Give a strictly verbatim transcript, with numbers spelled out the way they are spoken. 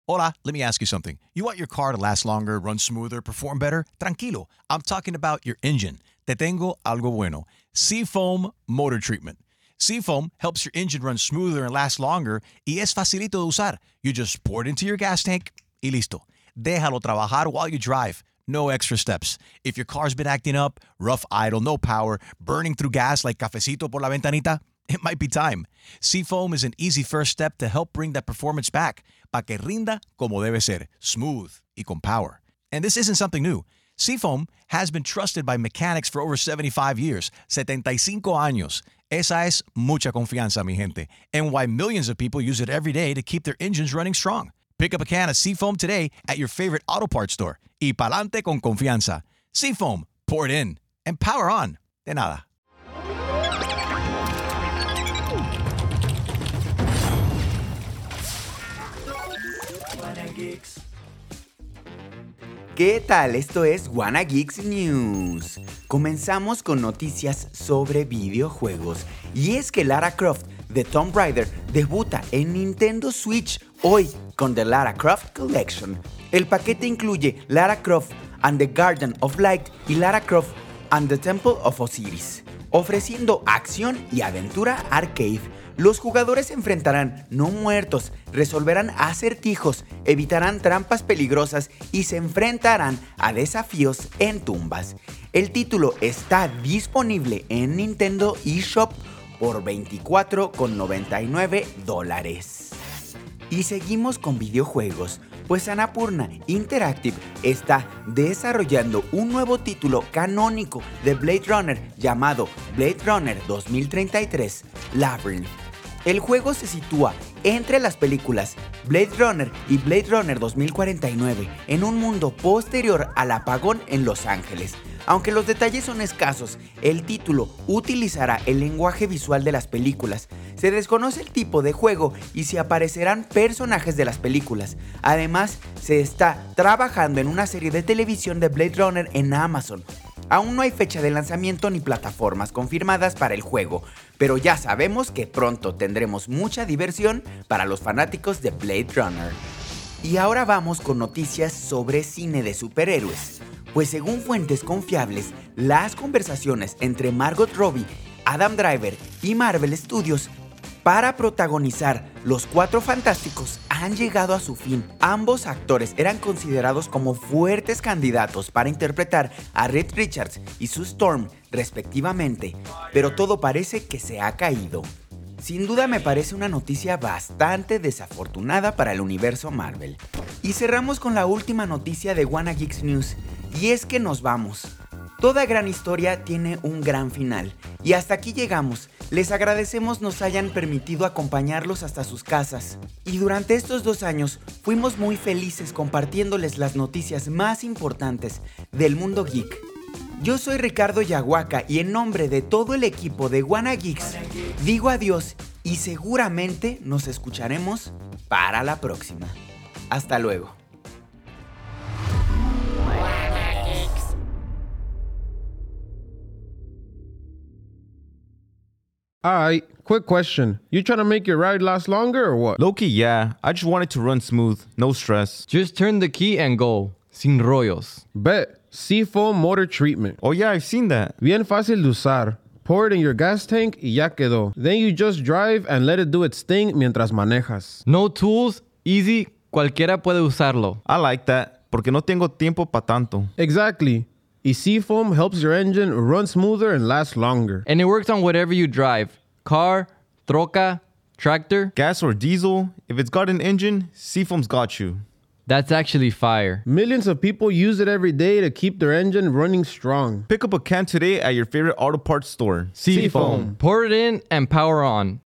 Hola, let me ask you something. You want your car to last longer, run smoother, perform better? Tranquilo. I'm talking about your engine. Te tengo algo bueno. Seafoam Motor Treatment. Seafoam helps your engine run smoother and last longer y es facilito de usar. You just pour it into your gas tank y listo. Déjalo trabajar while you drive. No extra steps. If your car's been acting up, rough idle, no power, burning through gas like cafecito por la ventanita, it might be time. Seafoam is an easy first step to help bring that performance back, pa que rinda como debe ser, smooth y con power. And this isn't something new. Seafoam has been trusted by mechanics for over seventy-five years, setenta y cinco años. Esa es mucha confianza, mi gente, and why millions of people use it every day to keep their engines running strong. Pick up a can of Seafoam today at your favorite auto parts store. Y pa'lante con confianza. Seafoam, pour it in and power on. De nada. ¿Qué tal? Esto es Wanna Geeks News. Comenzamos con noticias sobre videojuegos. Y es que Lara Croft de Tomb Raider debuta en Nintendo Switch hoy con The Lara Croft Collection. El paquete incluye Lara Croft and the Garden of Light y Lara Croft and the Temple of Osiris, ofreciendo acción y aventura arcade. Los jugadores se enfrentarán no muertos, resolverán acertijos, evitarán trampas peligrosas y se enfrentarán a desafíos en tumbas. El título está disponible en Nintendo eShop por veinticuatro con noventa y nueve dólares. Y seguimos con videojuegos, pues Annapurna Interactive está desarrollando un nuevo título canónico de Blade Runner llamado Blade Runner dos mil treinta y tres Labyrinth. El juego se sitúa entre las películas Blade Runner y Blade Runner dos mil cuarenta y nueve en un mundo posterior al apagón en Los Ángeles. Aunque los detalles son escasos, el título utilizará el lenguaje visual de las películas. Se desconoce el tipo de juego y si aparecerán personajes de las películas. Además, se está trabajando en una serie de televisión de Blade Runner en Amazon. Aún no hay fecha de lanzamiento ni plataformas confirmadas para el juego, pero ya sabemos que pronto tendremos mucha diversión para los fanáticos de Blade Runner. Y ahora vamos con noticias sobre cine de superhéroes. Pues según fuentes confiables, las conversaciones entre Margot Robbie, Adam Driver y Marvel Studios para protagonizar Los Cuatro Fantásticos han llegado a su fin. Ambos actores eran considerados como fuertes candidatos para interpretar a Reed Richards y Sue Storm, respectivamente, pero todo parece que se ha caído. Sin duda me parece una noticia bastante desafortunada para el universo Marvel. Y cerramos con la última noticia de Wanna Geeks News, y es que nos vamos. Toda gran historia tiene un gran final, y hasta aquí llegamos. Les agradecemos nos hayan permitido acompañarlos hasta sus casas. Y durante estos dos años fuimos muy felices compartiéndoles las noticias más importantes del mundo geek. Yo soy Ricardo Yaguaca y en nombre de todo el equipo de Wanna Geeks digo adiós y seguramente nos escucharemos para la próxima. Hasta luego. Alright, quick question. You trying to make your ride last longer or what? Low-key, yeah. I just want it to run smooth, no stress. Just turn the key and go. Sin rollos. Bet. Seafoam Motor Treatment. Oh yeah, I've seen that. Bien fácil de usar. Pour it in your gas tank y ya quedó. Then you just drive and let it do its thing mientras manejas. No tools, easy, cualquiera puede usarlo. I like that, porque no tengo tiempo pa' tanto. Exactly. Y Seafoam helps your engine run smoother and last longer. And it works on whatever you drive. Car, troca, tractor. Gas or diesel, if it's got an engine, Seafoam's got you. That's actually fire. Millions of people use it every day to keep their engine running strong. Pick up a can today at your favorite auto parts store. Seafoam. Pour it in and power on.